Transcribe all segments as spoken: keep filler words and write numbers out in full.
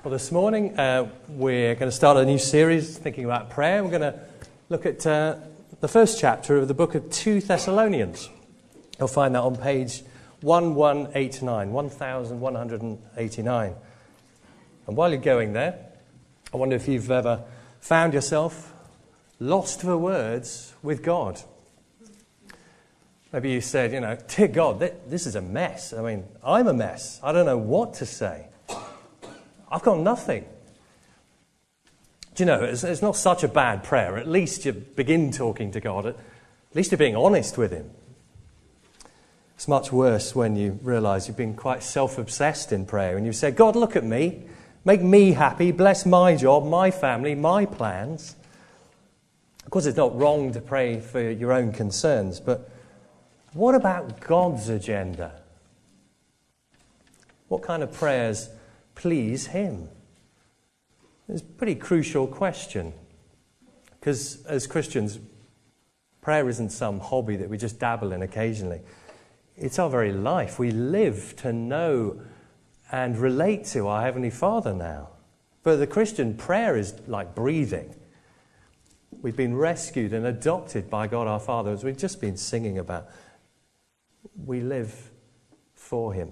Well, this morning uh, we're going to start a new series thinking about prayer. We're going to look at uh, the first chapter of the book of Second Thessalonians. You'll find that on page eleven eighty-nine, eleven eighty-nine. And while you're going there, I wonder if you've ever found yourself lost for words with God. Maybe you said, you know, dear God, this is a mess. I mean, I'm a mess. I don't know what to say. I've got nothing. Do you know, it's, it's not such a bad prayer. At least you begin talking to God. At least you're being honest with him. It's much worse when you realise you've been quite self-obsessed in prayer and you say, God, look at me. Make me happy. Bless my job, my family, my plans. Of course, it's not wrong to pray for your own concerns, but what about God's agenda? What kind of prayers please him? It's a pretty crucial question, because as Christians, prayer isn't some hobby that we just dabble in occasionally. It's our very life. We live to know and relate to our Heavenly Father now. For the Christian, prayer is like breathing. We've been rescued and adopted by God our Father, as we've just been singing about. We live for him.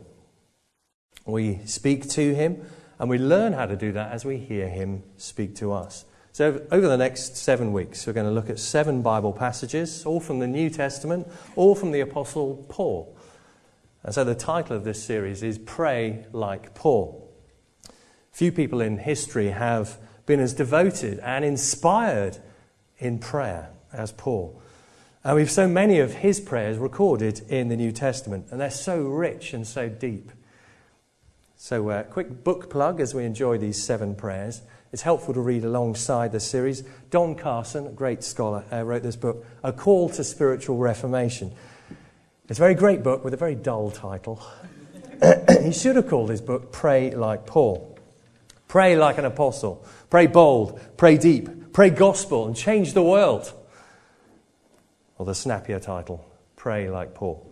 We speak to him, and we learn how to do that as we hear him speak to us. So over the next seven weeks, we're going to look at seven Bible passages, all from the New Testament, all from the Apostle Paul. And so the title of this series is Pray Like Paul. Few people in history have been as devoted and inspired in prayer as Paul. And we've so many of his prayers recorded in the New Testament, and they're so rich and so deep. So a uh, quick book plug as we enjoy these seven prayers. It's helpful to read alongside the series. Don Carson, a great scholar, uh, wrote this book, A Call to Spiritual Reformation. It's a very great book with a very dull title. He should have called his book Pray Like Paul. Pray like an apostle. Pray bold. Pray deep. Pray gospel and change the world. Or the snappier title, Pray Like Paul.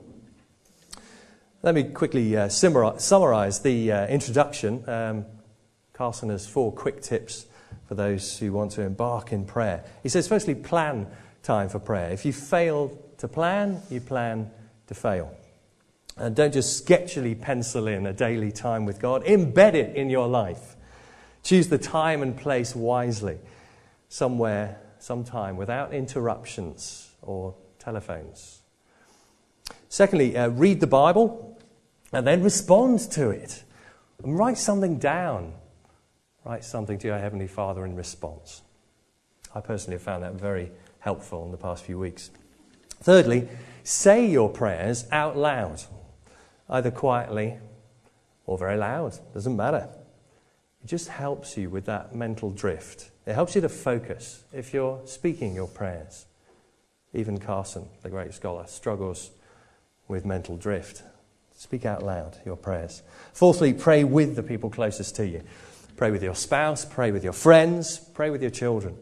Let me quickly uh, summarize the uh, introduction. Um, Carson has four quick tips for those who want to embark in prayer. He says, firstly, plan time for prayer. If you fail to plan, you plan to fail. And don't just sketchily pencil in a daily time with God. Embed it in your life. Choose the time and place wisely. Somewhere, sometime, without interruptions or telephones. Secondly, uh, read the Bible and then respond to it. And write something down. Write something to your Heavenly Father in response. I personally have found that very helpful in the past few weeks. Thirdly, say your prayers out loud, either quietly or very loud. Doesn't matter. It just helps you with that mental drift. It helps you to focus if you're speaking your prayers. Even Carson, the great scholar, struggles with mental drift. Speak out loud your prayers. Fourthly, pray with the people closest to you. Pray with your spouse, pray with your friends, pray with your children.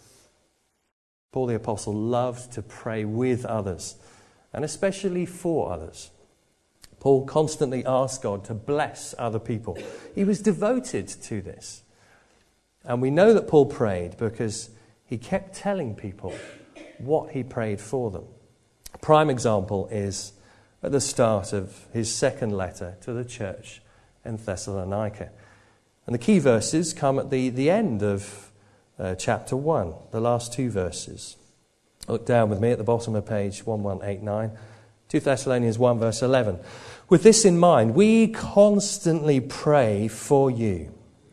Paul the Apostle loved to pray with others, and especially for others. Paul constantly asked God to bless other people. He was devoted to this. And we know that Paul prayed because he kept telling people what he prayed for them. A prime example is at the start of his second letter to the church in Thessalonica. And the key verses come at the, the end of uh, chapter one, the last two verses. Look down with me at the bottom of page eleven eighty-nine, Second Thessalonians one verse eleven. With this in mind, we constantly pray for you,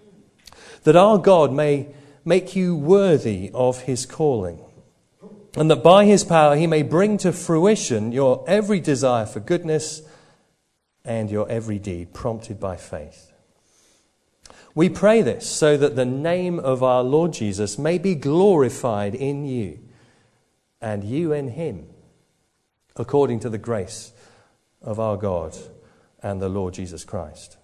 that our God may make you worthy of his calling, and that by his power he may bring to fruition your every desire for goodness and your every deed prompted by faith. We pray this so that the name of our Lord Jesus may be glorified in you and you in him, according to the grace of our God and the Lord Jesus Christ.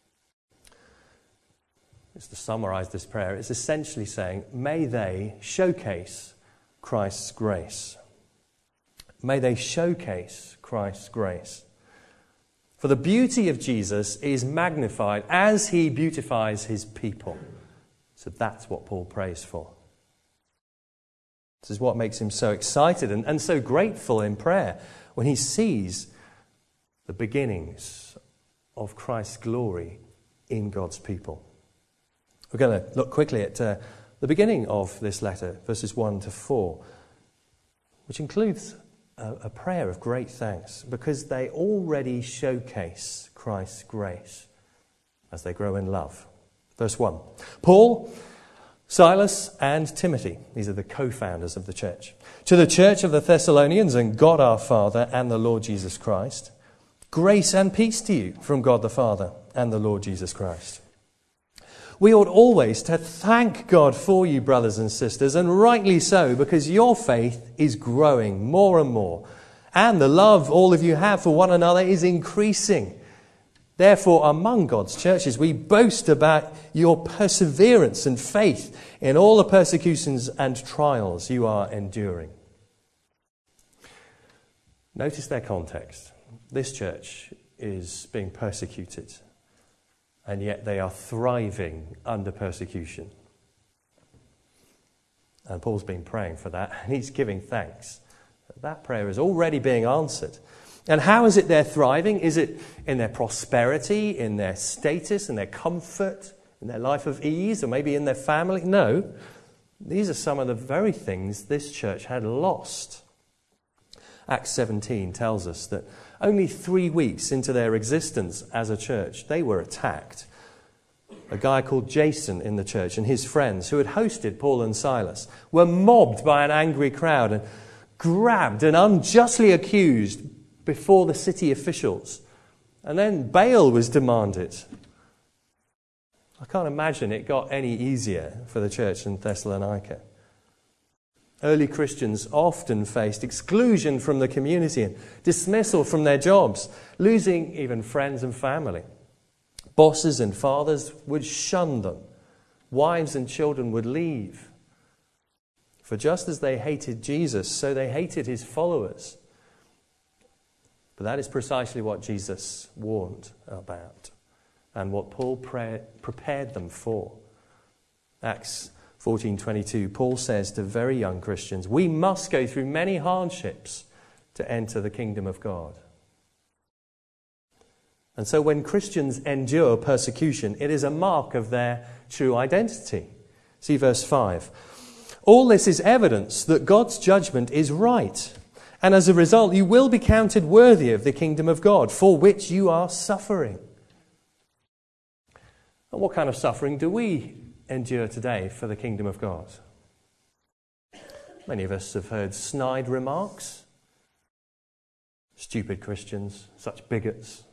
Just to summarize this prayer, it's essentially saying, may they showcase Christ's grace. May they showcase Christ's grace. For the beauty of Jesus is magnified as he beautifies his people. So that's what Paul prays for. This is what makes him so excited and, and so grateful in prayer when he sees the beginnings of Christ's glory in God's people. We're going to look quickly at uh, the beginning of this letter, verses one to four, which includes a, a prayer of great thanks because they already showcase Christ's grace as they grow in love. Verse one, Paul, Silas and Timothy, these are the co-founders of the church, to the church of the Thessalonians and God our Father and the Lord Jesus Christ, grace and peace to you from God the Father and the Lord Jesus Christ. We ought always to thank God for you, brothers and sisters, and rightly so, because your faith is growing more and more, and the love all of you have for one another is increasing. Therefore, among God's churches, we boast about your perseverance and faith in all the persecutions and trials you are enduring. Notice their context. This church is being persecuted, and yet they are thriving under persecution. And Paul's been praying for that, and he's giving thanks. That prayer is already being answered. And how is it they're thriving? Is it in their prosperity, in their status, in their comfort, in their life of ease, or maybe in their family? No. These are some of the very things this church had lost. Acts seventeen tells us that only three weeks into their existence as a church, they were attacked. A guy called Jason in the church and his friends who had hosted Paul and Silas were mobbed by an angry crowd and grabbed and unjustly accused before the city officials. And then bail was demanded. I can't imagine it got any easier for the church in Thessalonica. Early Christians often faced exclusion from the community and dismissal from their jobs, losing even friends and family. Bosses and fathers would shun them. Wives and children would leave. For just as they hated Jesus, so they hated his followers. But that is precisely what Jesus warned about and what Paul pray, prepared them for. Acts fourteen twenty-two, Paul says to very young Christians, we must go through many hardships to enter the kingdom of God. And so when Christians endure persecution, it is a mark of their true identity. See verse five. All this is evidence that God's judgment is right. And as a result, you will be counted worthy of the kingdom of God, for which you are suffering. And what kind of suffering do we endure today for the kingdom of God? Many of us have heard snide remarks. Stupid Christians, such bigots.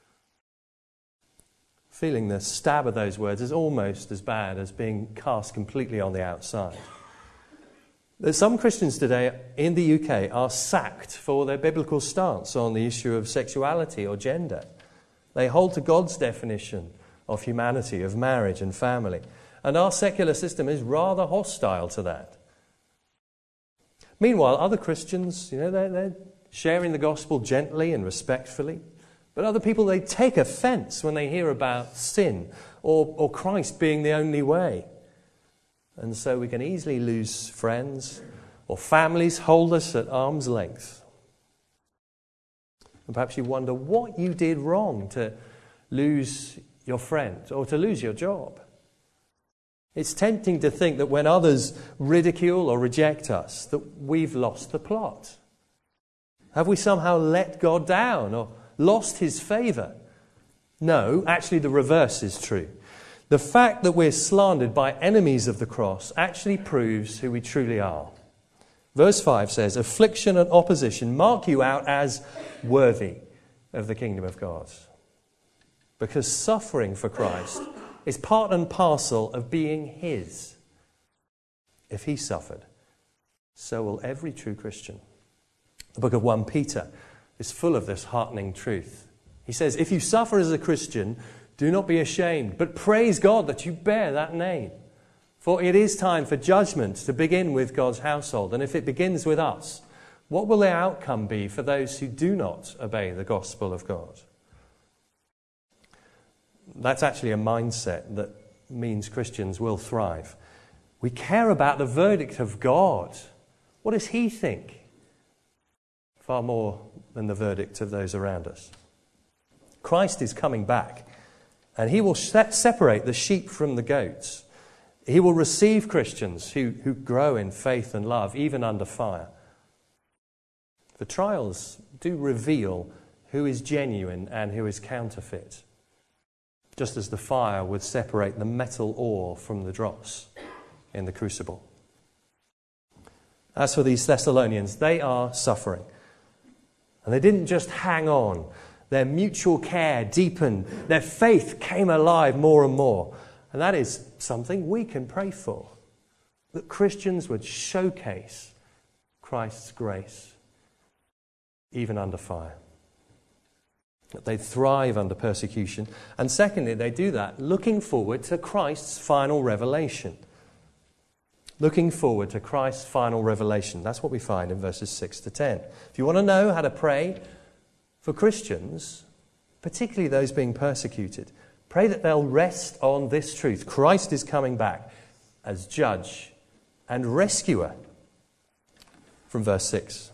Feeling the stab of those words is almost as bad as being cast completely on the outside. Some Christians today in the U K are sacked for their biblical stance on the issue of sexuality or gender. They hold to God's definition of humanity, of marriage and family. And our secular system is rather hostile to that. Meanwhile, other Christians, you know, they're, they're sharing the gospel gently and respectfully. But other people, they take offense when they hear about sin or, or Christ being the only way. And so we can easily lose friends or families hold us at arm's length. And perhaps you wonder what you did wrong to lose your friend or to lose your job. It's tempting to think that when others ridicule or reject us, that we've lost the plot. Have we somehow let God down or lost his favour? No, actually the reverse is true. The fact that we're slandered by enemies of the cross actually proves who we truly are. Verse five says, affliction and opposition mark you out as worthy of the kingdom of God. Because suffering for Christ is part and parcel of being his. If he suffered, so will every true Christian. The book of First Peter is full of this heartening truth. He says, if you suffer as a Christian, do not be ashamed, but praise God that you bear that name. For it is time for judgment to begin with God's household. And if it begins with us, what will the outcome be for those who do not obey the gospel of God? That's actually a mindset that means Christians will thrive. We care about the verdict of God. What does he think? Far more than the verdict of those around us. Christ is coming back, and he will separate the sheep from the goats. He will receive Christians who, who grow in faith and love, even under fire. The trials do reveal who is genuine and who is counterfeit, just as the fire would separate the metal ore from the dross in the crucible. As for these Thessalonians, they are suffering. And they didn't just hang on. Their mutual care deepened. Their faith came alive more and more. And that is something we can pray for. That Christians would showcase Christ's grace, even under fire. That they thrive under persecution. And secondly, they do that looking forward to Christ's final revelation. Looking forward to Christ's final revelation. That's what we find in verses six to ten. If you want to know how to pray for Christians, particularly those being persecuted, pray that they'll rest on this truth. Christ is coming back as judge and rescuer. From verse six.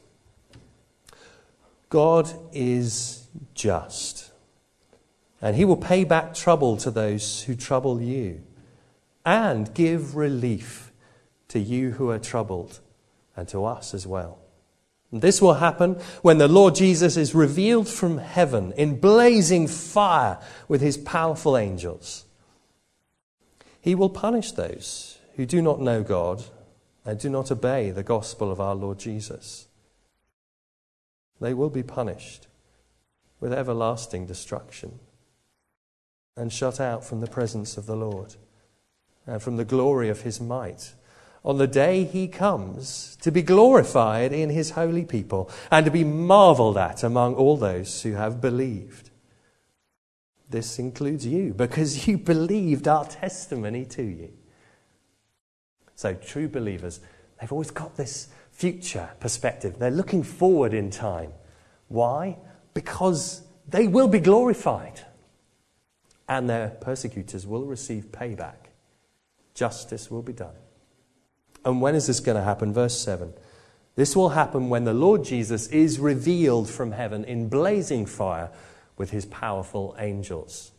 God is just, and he will pay back trouble to those who trouble you, and give relief to you who are troubled, and to us as well. And this will happen when the Lord Jesus is revealed from heaven in blazing fire with his powerful angels. He will punish those who do not know God and do not obey the gospel of our Lord Jesus. They will be punished with everlasting destruction and shut out from the presence of the Lord and from the glory of his might on the day he comes to be glorified in his holy people and to be marveled at among all those who have believed. This includes you, because you believed our testimony to you. So true believers, they've always got this future perspective. They're looking forward in time. Why? Because they will be glorified, and their persecutors will receive payback. Justice will be done. And when is this going to happen? Verse seven. This will happen when the Lord Jesus is revealed from heaven in blazing fire with his powerful angels.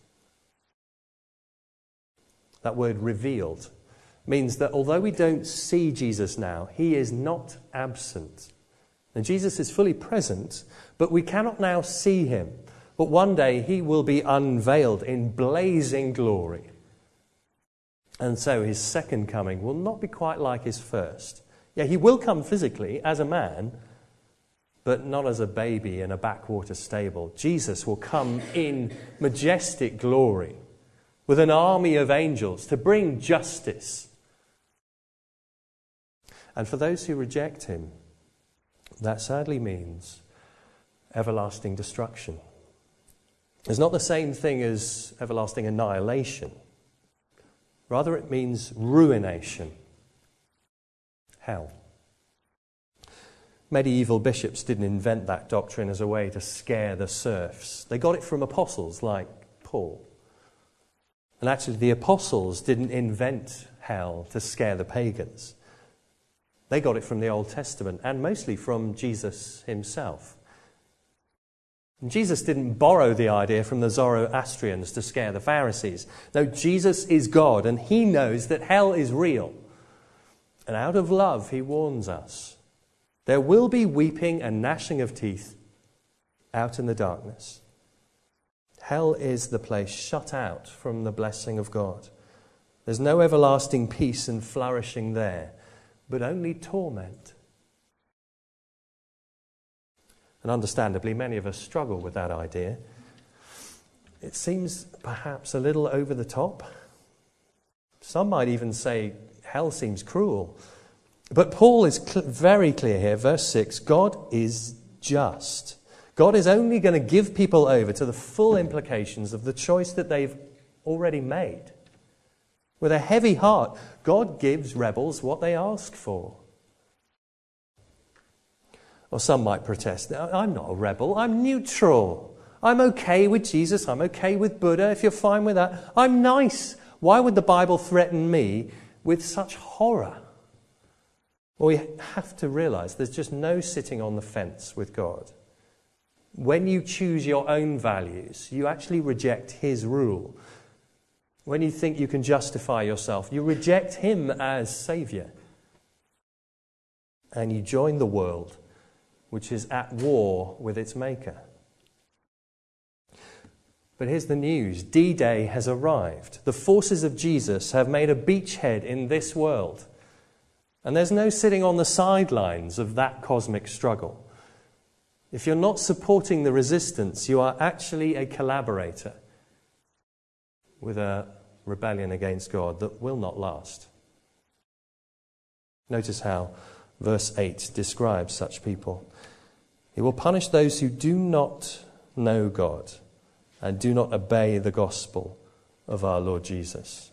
That word revealed means that although we don't see Jesus now, he is not absent. And Jesus is fully present, but we cannot now see him. But one day he will be unveiled in blazing glory. And so his second coming will not be quite like his first. Yeah, he will come physically as a man, but not as a baby in a backwater stable. Jesus will come in majestic glory with an army of angels to bring justice. And for those who reject him, that sadly means everlasting destruction. It's not the same thing as everlasting annihilation. Rather, it means ruination. Hell. Medieval bishops didn't invent that doctrine as a way to scare the serfs. They got it from apostles like Paul. And actually, the apostles didn't invent hell to scare the pagans. They got it from the Old Testament, and mostly from Jesus himself. And Jesus didn't borrow the idea from the Zoroastrians to scare the Pharisees. No, Jesus is God, and he knows that hell is real. And out of love, he warns us. There will be weeping and gnashing of teeth out in the darkness. Hell is the place shut out from the blessing of God. There's no everlasting peace and flourishing there, but only torment. And understandably, many of us struggle with that idea. It seems perhaps a little over the top. Some might even say hell seems cruel. But Paul is cl- very clear here, verse six, God is just. God is only going to give people over to the full implications of the choice that they've already made. With a heavy heart, God gives rebels what they ask for. Or some might protest, I'm not a rebel, I'm neutral. I'm okay with Jesus. I'm okay with Buddha, if you're fine with that. I'm nice. Why would the Bible threaten me with such horror? Well, we have to realize there's just no sitting on the fence with God. When you choose your own values, you actually reject his rule. When you think you can justify yourself, you reject him as Saviour. And you join the world, which is at war with its maker. But here's the news. D-Day has arrived. The forces of Jesus have made a beachhead in this world. And there's no sitting on the sidelines of that cosmic struggle. If you're not supporting the resistance, you are actually a collaborator with a rebellion against God that will not last. Notice how verse eight describes such people. He will punish those who do not know God and do not obey the gospel of our Lord Jesus.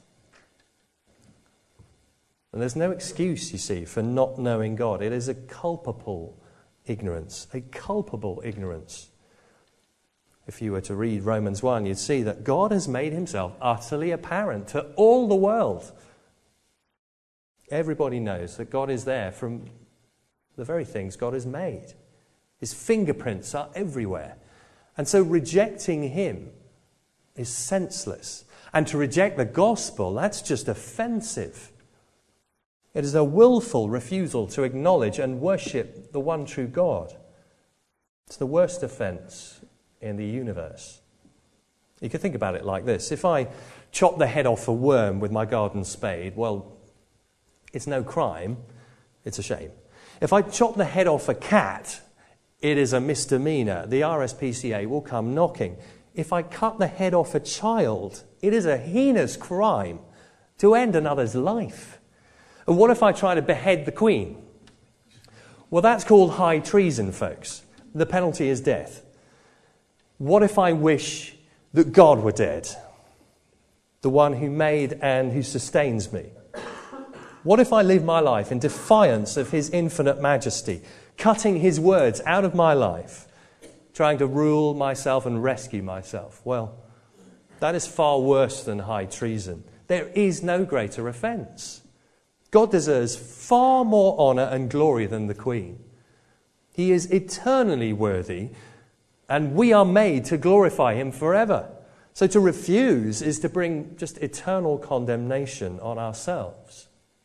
And there's no excuse, you see, for not knowing God. It is a culpable ignorance, a culpable ignorance. If you were to read Romans one, you'd see that God has made himself utterly apparent to all the world. Everybody knows that God is there from the very things God has made. His fingerprints are everywhere. And so rejecting him is senseless. And to reject the gospel, that's just offensive. It is a willful refusal to acknowledge and worship the one true God. It's the worst offence in the universe. You could think about it like this. If I chop the head off a worm with my garden spade, well, it's no crime. It's a shame. If I chop the head off a cat, it is a misdemeanor. The R S P C A will come knocking. If I cut the head off a child, it is a heinous crime to end another's life. And what if I try to behead the Queen? Well, that's called high treason, folks. The penalty is death. What if I wish that God were dead? The one who made and who sustains me. What if I live my life in defiance of his infinite majesty, cutting his words out of my life, trying to rule myself and rescue myself? Well, that is far worse than high treason. There is no greater offence. God deserves far more honour and glory than the Queen. He is eternally worthy, and we are made to glorify him forever. So to refuse is to bring just eternal condemnation on ourselves.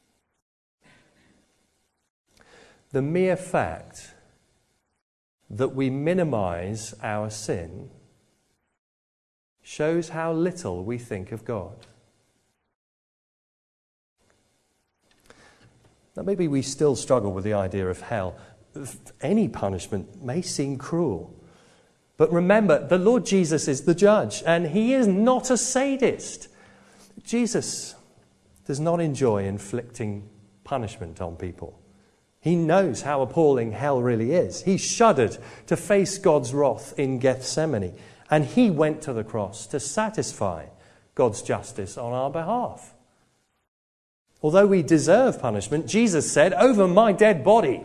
The mere fact that we minimise our sin shows how little we think of God. Now, maybe we still struggle with the idea of hell. Any punishment may seem cruel. But remember, the Lord Jesus is the judge, and he is not a sadist. Jesus does not enjoy inflicting punishment on people. He knows how appalling hell really is. He shuddered to face God's wrath in Gethsemane, and he went to the cross to satisfy God's justice on our behalf. Although we deserve punishment, Jesus said, "Over my dead body."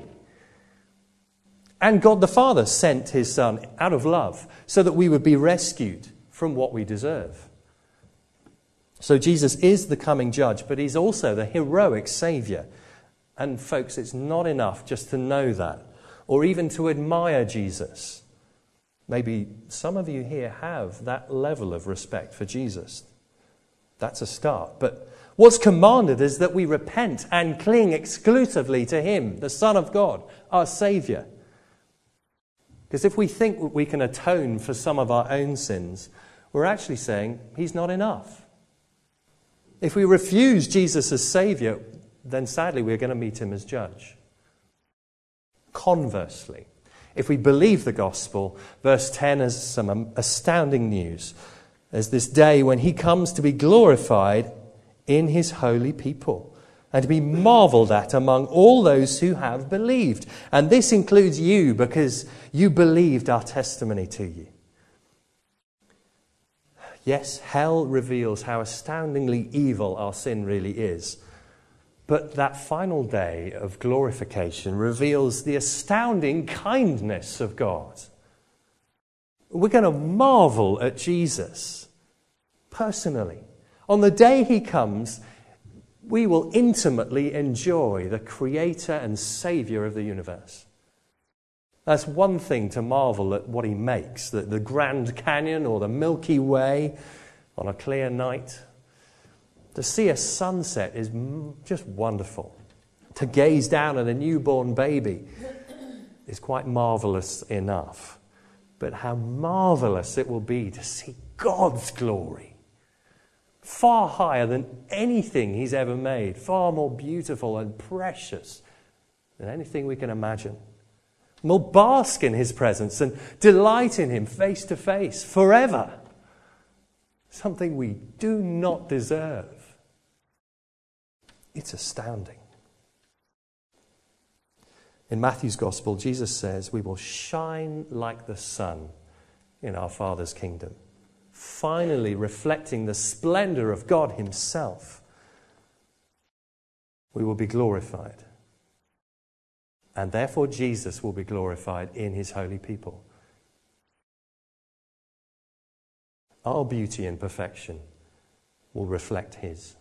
And God the Father sent his Son out of love so that we would be rescued from what we deserve. So Jesus is the coming judge, but he's also the heroic Saviour. And folks, it's not enough just to know that or even to admire Jesus. Maybe some of you here have that level of respect for Jesus. That's a start. But what's commanded is that we repent and cling exclusively to him, the Son of God, our Saviour. Because if we think we can atone for some of our own sins, we're actually saying he's not enough. If we refuse Jesus as Saviour, then sadly we're going to meet him as judge. Conversely, if we believe the gospel, verse ten has some astounding news. There's this day when he comes to be glorified in his holy people and to be marvelled at among all those who have believed. And this includes you, because you believed our testimony to you. Yes, hell reveals how astoundingly evil our sin really is. But that final day of glorification reveals the astounding kindness of God. We're going to marvel at Jesus personally. On the day he comes, we will intimately enjoy the Creator and Saviour of the universe. That's one thing to marvel at what he makes, the, the Grand Canyon or the Milky Way on a clear night. To see a sunset is just wonderful. To gaze down at a newborn baby is quite marvellous enough. But how marvellous it will be to see God's glory, far higher than anything he's ever made, far more beautiful and precious than anything we can imagine. And we'll bask in his presence and delight in him face to face forever. Something we do not deserve. It's astounding. In Matthew's Gospel, Jesus says, we will shine like the sun in our Father's kingdom, finally reflecting the splendor of God himself. We will be glorified. And therefore Jesus will be glorified in his holy people. Our beauty and perfection will reflect his.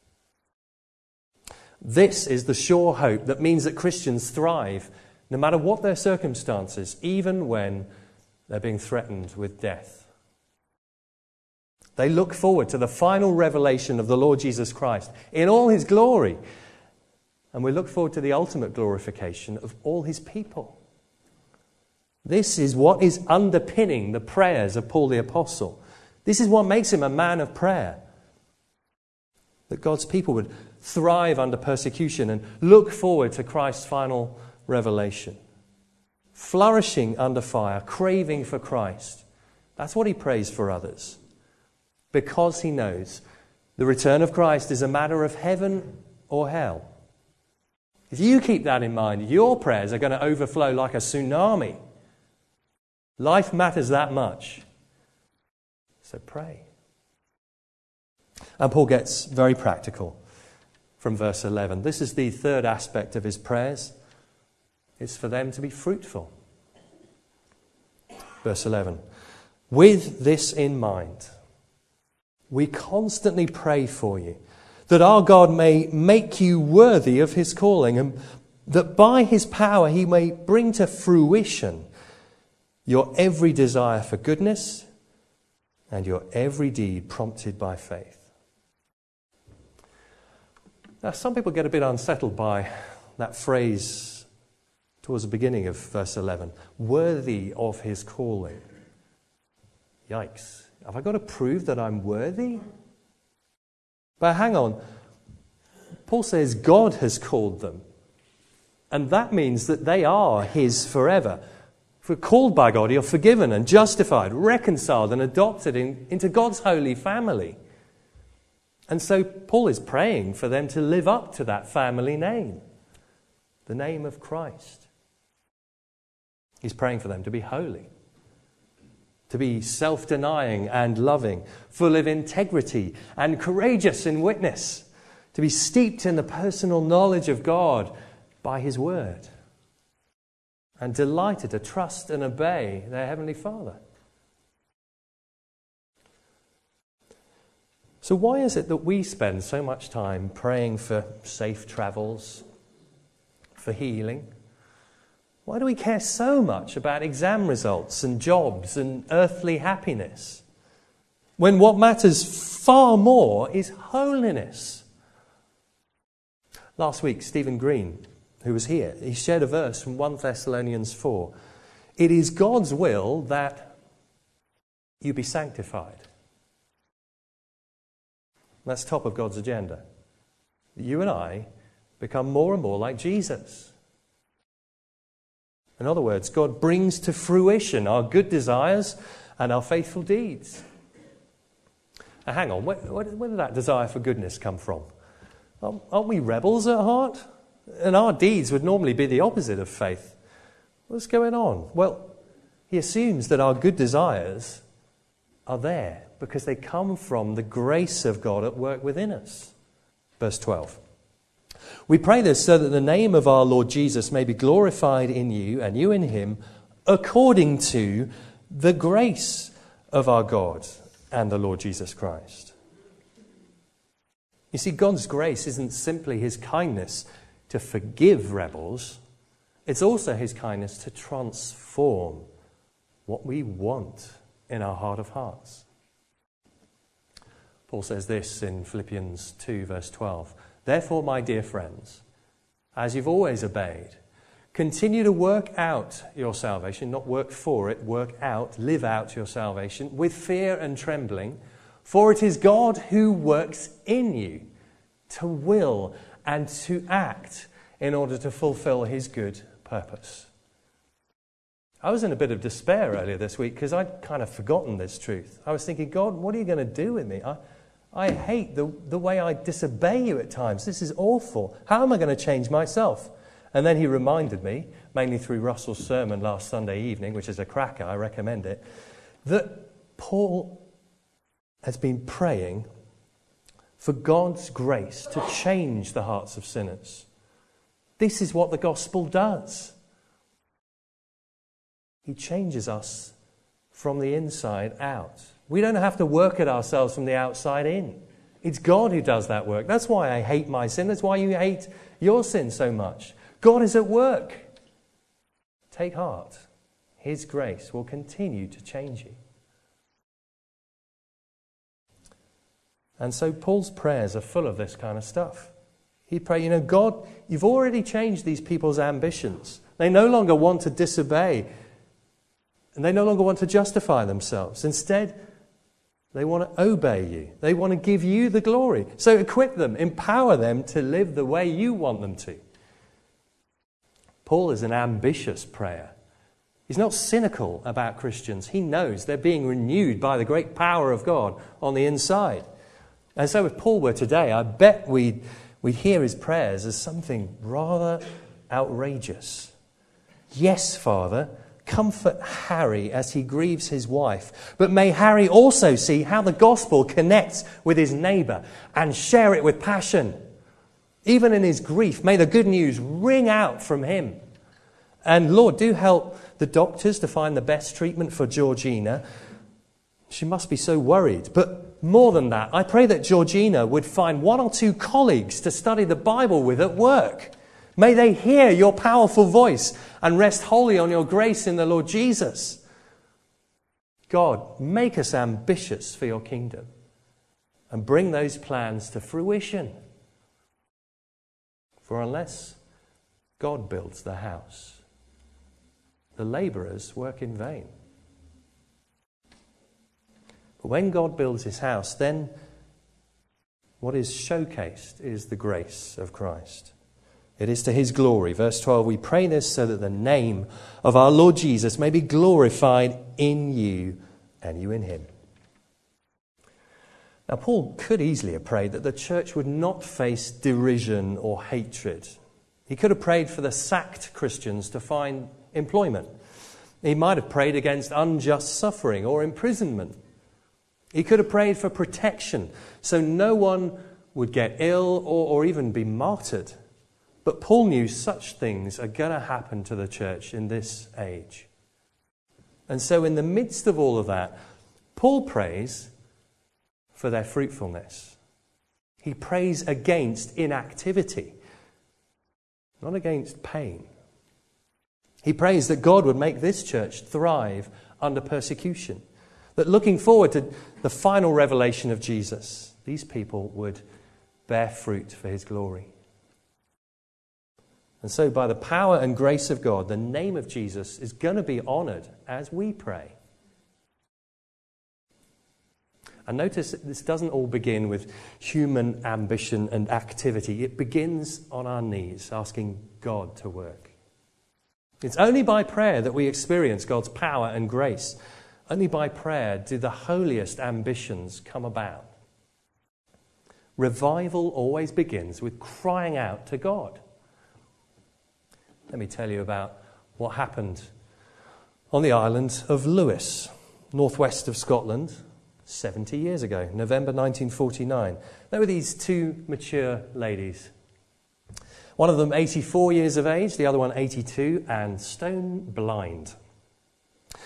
This is the sure hope that means that Christians thrive no matter what their circumstances, even when they're being threatened with death. They look forward to the final revelation of the Lord Jesus Christ in all his glory. And we look forward to the ultimate glorification of all his people. This is what is underpinning the prayers of Paul the Apostle. This is what makes him a man of prayer. That God's people would thrive under persecution and look forward to Christ's final revelation. Flourishing under fire, craving for Christ. That's what he prays for others. Because he knows the return of Christ is a matter of heaven or hell. If you keep that in mind, your prayers are going to overflow like a tsunami. Life matters that much. So pray. And Paul gets very practical from verse eleven. This is the third aspect of his prayers. It's for them to be fruitful. Verse eleven. With this in mind, we constantly pray for you, that our God may make you worthy of his calling, and that by his power he may bring to fruition your every desire for goodness and your every deed prompted by faith. Now, some people get a bit unsettled by that phrase towards the beginning of verse eleven, worthy of his calling. Yikes. Have I got to prove that I'm worthy? But hang on. Paul says God has called them. And that means that they are his forever. If we're called by God, you're forgiven and justified, reconciled and adopted in, into God's holy family. And so Paul is praying for them to live up to that family name, the name of Christ. He's praying for them to be holy, to be self-denying and loving, full of integrity and courageous in witness, to be steeped in the personal knowledge of God by his word, and delighted to trust and obey their Heavenly Father. So why is it that we spend so much time praying for safe travels, for healing? Why do we care so much about exam results and jobs and earthly happiness, when what matters far more is holiness? Last week, Stephen Green, who was here, he shared a verse from First Thessalonians four. It is God's will that you be sanctified. That's top of God's agenda. You and I become more and more like Jesus. In other words, God brings to fruition our good desires and our faithful deeds. Now, hang on, where, where, where did that desire for goodness come from? Aren't we rebels at heart? And our deeds would normally be the opposite of faith. What's going on? Well, he assumes that our good desires are there because they come from the grace of God at work within us. Verse twelve. We pray this so that the name of our Lord Jesus may be glorified in you and you in him, according to the grace of our God and the Lord Jesus Christ. You see, God's grace isn't simply his kindness to forgive rebels. It's also his kindness to transform what we want in our heart of hearts. Paul says this in Philippians two, verse twelve. Therefore, my dear friends, as you've always obeyed, continue to work out your salvation, not work for it, work out, live out your salvation with fear and trembling, for it is God who works in you to will and to act in order to fulfill his good purpose. I was in a bit of despair earlier this week because I'd kind of forgotten this truth. I was thinking, God, what are you going to do with me? I, I hate the, the way I disobey you at times. This is awful. How am I going to change myself? And then he reminded me, mainly through Russell's sermon last Sunday evening, which is a cracker, I recommend it, that Paul has been praying for God's grace to change the hearts of sinners. This is what the gospel does. He changes us from the inside out. We don't have to work at ourselves from the outside in. It's God who does that work. That's why I hate my sin. That's why you hate your sin so much. God is at work. Take heart. His grace will continue to change you. And so Paul's prayers are full of this kind of stuff. He'd pray, you know, God, you've already changed these people's ambitions. They no longer want to disobey. And they no longer want to justify themselves. Instead, they want to obey you. They want to give you the glory. So equip them, empower them to live the way you want them to. Paul is an ambitious prayer. He's not cynical about Christians. He knows they're being renewed by the great power of God on the inside. And so if Paul were today, I bet we'd, we'd hear his prayers as something rather outrageous. Yes, Father, comfort Harry as he grieves his wife, but may Harry also see how the gospel connects with his neighbour and share it with passion. Even in his grief, may the good news ring out from him. And Lord, do help the doctors to find the best treatment for Georgina. She must be so worried. But more than that, I pray that Georgina would find one or two colleagues to study the Bible with at work. May they hear your powerful voice and rest wholly on your grace in the Lord Jesus. God, make us ambitious for your kingdom and bring those plans to fruition. For unless God builds the house, the labourers work in vain. But when God builds his house, then what is showcased is the grace of Christ. It is to his glory. Verse twelve, we pray this so that the name of our Lord Jesus may be glorified in you and you in him. Now, Paul could easily have prayed that the church would not face derision or hatred. He could have prayed for the sacked Christians to find employment. He might have prayed against unjust suffering or imprisonment. He could have prayed for protection so no one would get ill or, or even be martyred. But Paul knew such things are going to happen to the church in this age. And so in the midst of all of that, Paul prays for their fruitfulness. He prays against inactivity, not against pain. He prays that God would make this church thrive under persecution. That looking forward to the final revelation of Jesus, these people would bear fruit for his glory. And so by the power and grace of God, the name of Jesus is going to be honoured as we pray. And notice that this doesn't all begin with human ambition and activity. It begins on our knees, asking God to work. It's only by prayer that we experience God's power and grace. Only by prayer do the holiest ambitions come about. Revival always begins with crying out to God. Let me tell you about what happened on the island of Lewis, northwest of Scotland, seventy years ago, November nineteen forty-nine. There were these two mature ladies. One of them eighty-four years of age, the other one eighty-two, and stone blind.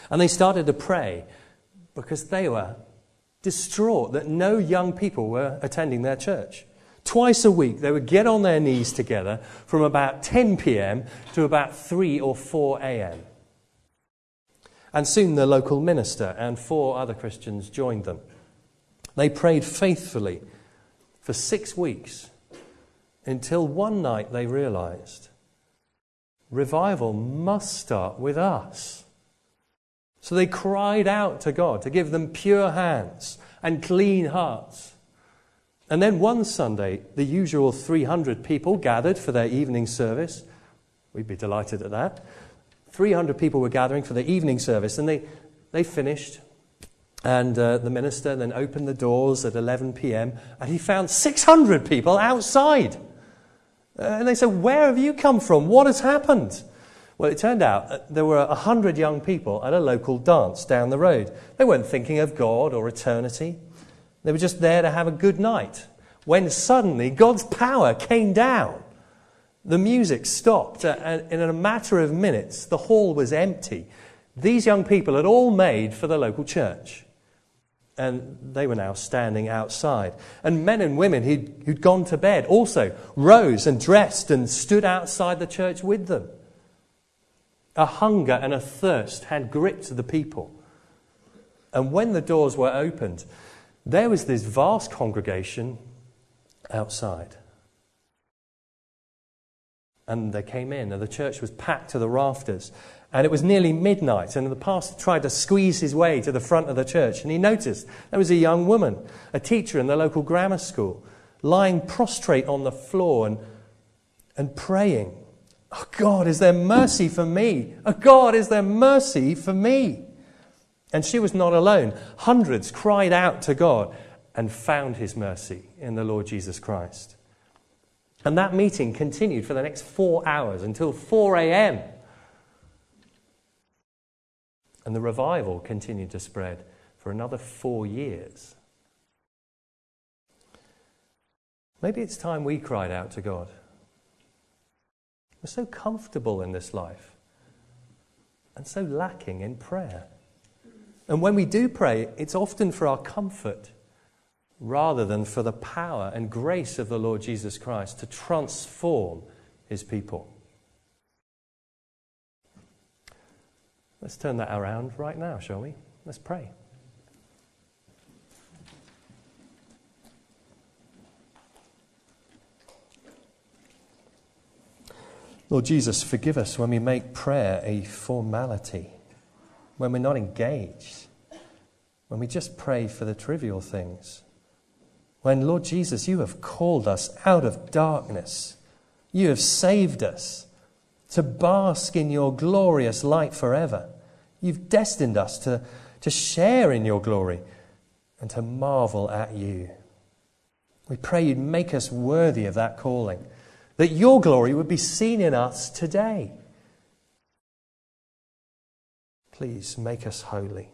And they started to pray because they were distraught that no young people were attending their church. Twice a week they would get on their knees together from about ten p.m. to about three or four a.m. And soon the local minister and four other Christians joined them. They prayed faithfully for six weeks until one night they realized revival must start with us. So they cried out to God to give them pure hands and clean hearts. And then one Sunday, the usual three hundred people gathered for their evening service. We'd be delighted at that. three hundred people were gathering for the evening service, and they, they finished. And uh, the minister then opened the doors at eleven p.m. and he found six hundred people outside. Uh, and they said, "Where have you come from? What has happened?" Well, it turned out that there were one hundred young people at a local dance down the road. They weren't thinking of God or eternity. They were just there to have a good night. When suddenly God's power came down. The music stopped, and in a matter of minutes, the hall was empty. These young people had all made for the local church. And they were now standing outside. And men and women who'd, who'd gone to bed also rose and dressed and stood outside the church with them. A hunger and a thirst had gripped the people. And when the doors were opened, there was this vast congregation outside. And they came in, and the church was packed to the rafters. And it was nearly midnight, and the pastor tried to squeeze his way to the front of the church. And he noticed there was a young woman, a teacher in the local grammar school, lying prostrate on the floor and, and praying, "Oh God, is there mercy for me? Oh God, is there mercy for me?" And she was not alone. Hundreds cried out to God and found his mercy in the Lord Jesus Christ. And that meeting continued for the next four hours until four a.m. And the revival continued to spread for another four years. Maybe it's time we cried out to God. We're so comfortable in this life and so lacking in prayer. And when we do pray, it's often for our comfort rather than for the power and grace of the Lord Jesus Christ to transform his people. Let's turn that around right now, shall we? Let's pray. Lord Jesus, forgive us when we make prayer a formality, when we're not engaged, when we just pray for the trivial things. When, Lord Jesus, you have called us out of darkness. You have saved us to bask in your glorious light forever. You've destined us to, to share in your glory and to marvel at you. We pray you'd make us worthy of that calling, that your glory would be seen in us today. Please make us holy.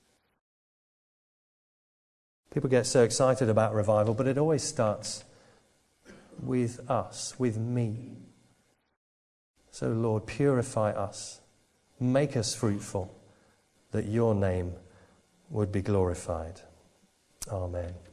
People get so excited about revival, but it always starts with us, with me. So, Lord, purify us. Make us fruitful, that your name would be glorified. Amen.